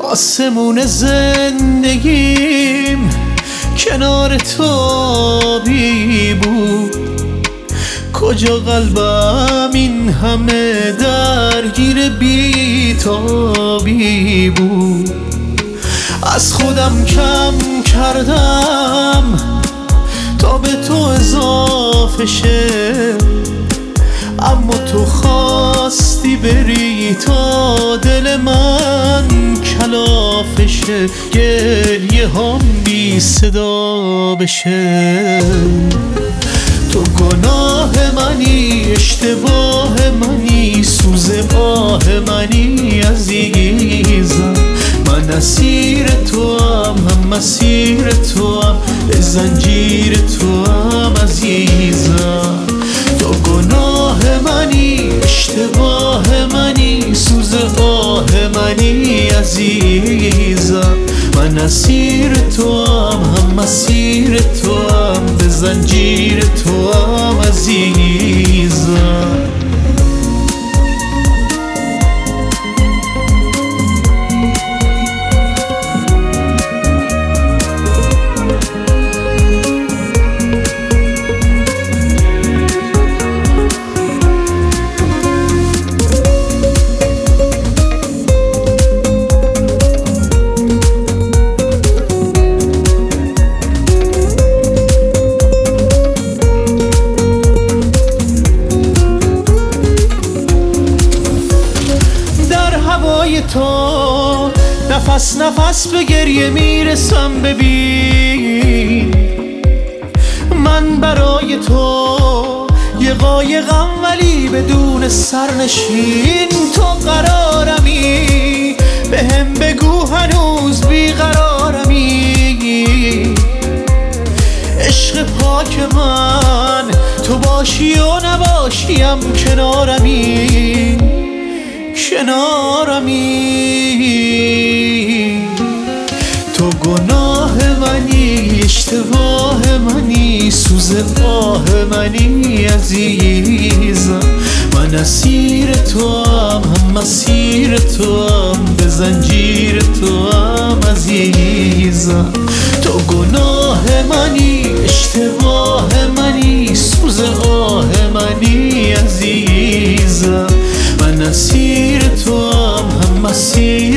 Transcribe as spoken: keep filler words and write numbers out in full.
آسمون زندگیم کنار تو بی بود، کجا قلبم این همه درگیر بی تابی بود. از خودم کم کردم تا به تو اضافه شه، اما تو خواستی بری تا دل من کلافه شه، گریه هم بی صدا بشه. تو گناه منی، اشتباه منی، سوز آه منی عزیزم. من اسیر تو هم هم مسیر تو هم به زنجیر تو هم عزیزم. تو گناه منی، اشتباه منی، سوز آه منی عزیزم. من اسیر تو هم هم مسیر تو هم به زنجیر تو هم عزیزم. تو نفس نفس به گریه میرسم، ببین من برای تو یه قایقم ولی بدون سرنشین. تو قرارمی به هم بگو هنوز بیقرارمی، عشق پاک من تو باشی و نباشیم کنارمی کنارمی. تو گناه منی، اشتباه منی، سوز آه منی عزیزم. من اسیر تو هم هم مسیر تو هم به زنجیر تو هم عزیزم. تو گناه منی، اشتباه منی، سوز آه منی عزیزم. من اسیر تو هم هم مسیر